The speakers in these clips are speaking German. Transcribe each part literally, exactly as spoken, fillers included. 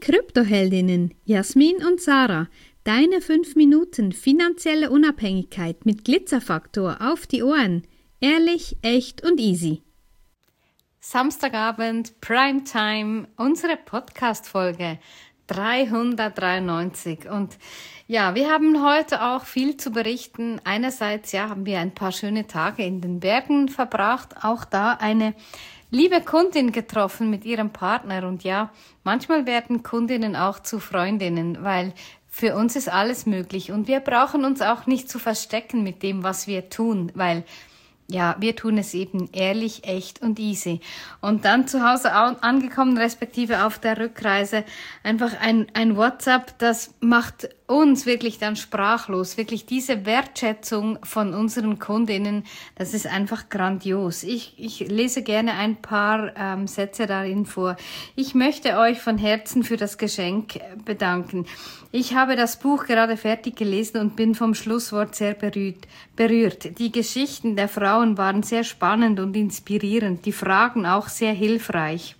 Kryptoheldinnen Jasmin und Sarah, deine fünf Minuten finanzielle Unabhängigkeit mit Glitzerfaktor auf die Ohren. Ehrlich, echt und easy. Samstagabend, Primetime, unsere Podcast-Folge dreihundertdreiundneunzig. Und ja, wir haben heute auch viel zu berichten. Einerseits ja, haben wir ein paar schöne Tage in den Bergen verbracht, auch da eine liebe Kundin getroffen mit ihrem Partner. Und ja, manchmal werden Kundinnen auch zu Freundinnen, weil für uns ist alles möglich. Und wir brauchen uns auch nicht zu verstecken mit dem, was wir tun, weil ja, wir tun es eben ehrlich, echt und easy. Und dann zu Hause angekommen, respektive auf der Rückreise, einfach ein, ein WhatsApp, das macht uns wirklich dann sprachlos. Wirklich diese Wertschätzung von unseren Kundinnen, das ist einfach grandios. Ich, ich lese gerne ein paar ähm, Sätze darin vor. Ich möchte euch von Herzen für das Geschenk bedanken. Ich habe das Buch gerade fertig gelesen und bin vom Schlusswort sehr berührt. berührt. Die Geschichten der Frauen waren sehr spannend und inspirierend, die Fragen auch sehr hilfreich.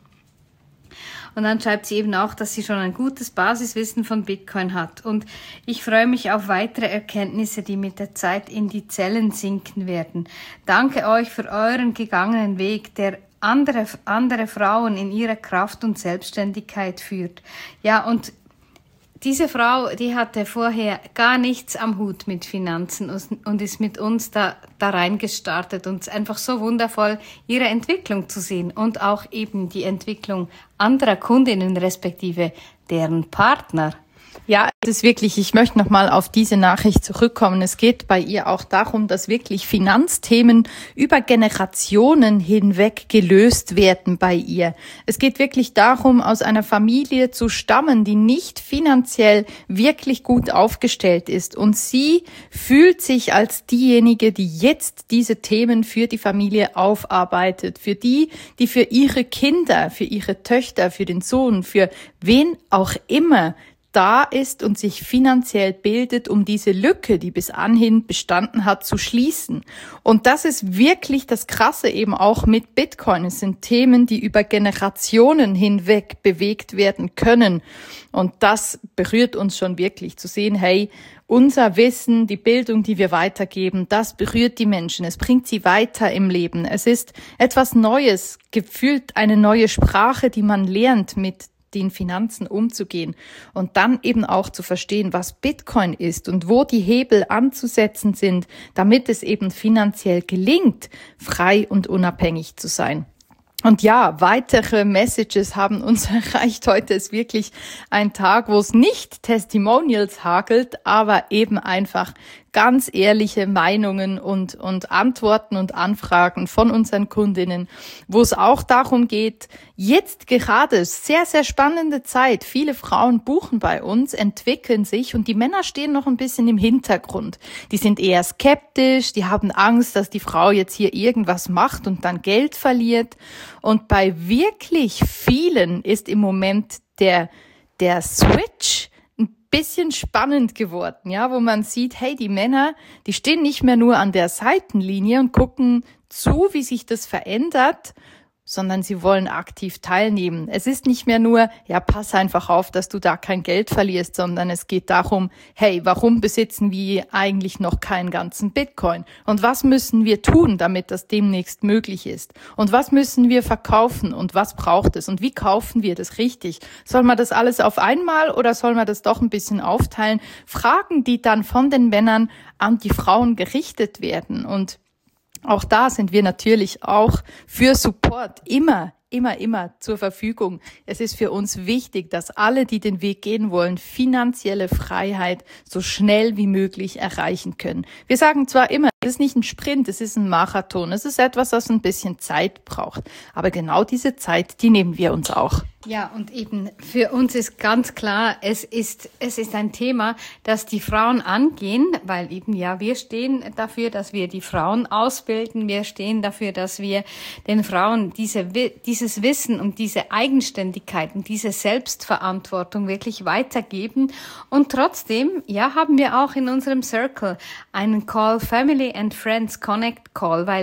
Und dann schreibt sie eben auch, dass sie schon ein gutes Basiswissen von Bitcoin hat. Und ich freue mich auf weitere Erkenntnisse, die mit der Zeit in die Zellen sinken werden. Danke euch für euren gegangenen Weg, der andere, andere Frauen in ihre Kraft und Selbstständigkeit führt. Ja, und diese Frau, die hatte vorher gar nichts am Hut mit Finanzen und ist mit uns da, da reingestartet. Und es ist einfach so wundervoll, ihre Entwicklung zu sehen und auch eben die Entwicklung anderer Kundinnen respektive deren Partner. Ja, es ist wirklich, ich möchte nochmal auf diese Nachricht zurückkommen. Es geht bei ihr auch darum, dass wirklich Finanzthemen über Generationen hinweg gelöst werden bei ihr. Es geht wirklich darum, aus einer Familie zu stammen, die nicht finanziell wirklich gut aufgestellt ist. Und sie fühlt sich als diejenige, die jetzt diese Themen für die Familie aufarbeitet. Für die, die für ihre Kinder, für ihre Töchter, für den Sohn, für wen auch immer da ist und sich finanziell bildet, um diese Lücke, die bis anhin bestanden hat, zu schließen. Und das ist wirklich das Krasse eben auch mit Bitcoin. Es sind Themen, die über Generationen hinweg bewegt werden können. Und das berührt uns schon wirklich zu sehen, hey, unser Wissen, die Bildung, die wir weitergeben, das berührt die Menschen. Es bringt sie weiter im Leben. Es ist etwas Neues, gefühlt eine neue Sprache, die man lernt, mit den Finanzen umzugehen und dann eben auch zu verstehen, was Bitcoin ist und wo die Hebel anzusetzen sind, damit es eben finanziell gelingt, frei und unabhängig zu sein. Und ja, weitere Messages haben uns erreicht. Heute ist wirklich ein Tag, wo es nicht Testimonials hagelt, aber eben einfach ganz ehrliche Meinungen und, und Antworten und Anfragen von unseren Kundinnen, wo es auch darum geht, jetzt gerade sehr, sehr spannende Zeit. Viele Frauen buchen bei uns, entwickeln sich und die Männer stehen noch ein bisschen im Hintergrund. Die sind eher skeptisch, die haben Angst, dass die Frau jetzt hier irgendwas macht und dann Geld verliert. Und bei wirklich vielen ist im Moment der, der Switch bisschen spannend geworden, ja, wo man sieht, hey, die Männer, die stehen nicht mehr nur an der Seitenlinie und gucken zu, wie sich das verändert, sondern sie wollen aktiv teilnehmen. Es ist nicht mehr nur, ja, pass einfach auf, dass du da kein Geld verlierst, sondern es geht darum, hey, warum besitzen wir eigentlich noch keinen ganzen Bitcoin? Und was müssen wir tun, damit das demnächst möglich ist? Und was müssen wir verkaufen? Und was braucht es? Und wie kaufen wir das richtig? Soll man das alles auf einmal oder soll man das doch ein bisschen aufteilen? Fragen, die dann von den Männern an die Frauen gerichtet werden. Und auch da sind wir natürlich auch für Support immer, immer, immer zur Verfügung. Es ist für uns wichtig, dass alle, die den Weg gehen wollen, finanzielle Freiheit so schnell wie möglich erreichen können. Wir sagen zwar immer, es ist nicht ein Sprint, es ist ein Marathon. Es ist etwas, das ein bisschen Zeit braucht. Aber genau diese Zeit, die nehmen wir uns auch. Ja, und eben für uns ist ganz klar, es ist, es ist ein Thema, das die Frauen angehen, weil eben, ja, wir stehen dafür, dass wir die Frauen ausbilden. Wir stehen dafür, dass wir den Frauen diese, dieses Wissen und diese Eigenständigkeit und diese Selbstverantwortung wirklich weitergeben. Und trotzdem, ja, haben wir auch in unserem Circle einen Call, Family and Friends Connect Call, weil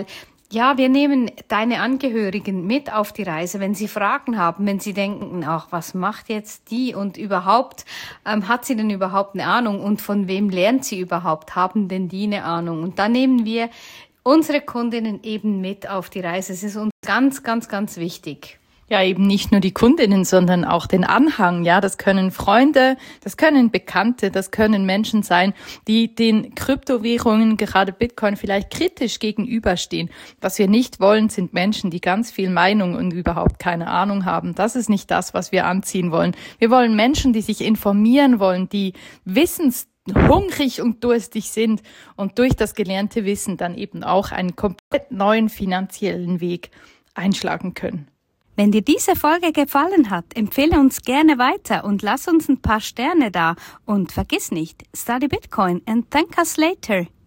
Ja, wir nehmen deine Angehörigen mit auf die Reise, wenn sie Fragen haben, wenn sie denken, ach, was macht jetzt die und überhaupt, ähm, hat sie denn überhaupt eine Ahnung und von wem lernt sie überhaupt, haben denn die eine Ahnung? Und da nehmen wir unsere Kundinnen eben mit auf die Reise. Es ist uns ganz, ganz, ganz wichtig. Ja, eben nicht nur die Kundinnen, sondern auch den Anhang. Ja, das können Freunde, das können Bekannte, das können Menschen sein, die den Kryptowährungen, gerade Bitcoin, vielleicht kritisch gegenüberstehen. Was wir nicht wollen, sind Menschen, die ganz viel Meinung und überhaupt keine Ahnung haben. Das ist nicht das, was wir anziehen wollen. Wir wollen Menschen, die sich informieren wollen, die wissenshungrig und durstig sind und durch das gelernte Wissen dann eben auch einen komplett neuen finanziellen Weg einschlagen können. Wenn dir diese Folge gefallen hat, empfehle uns gerne weiter und lass uns ein paar Sterne da. Und vergiss nicht, study Bitcoin and thank us later.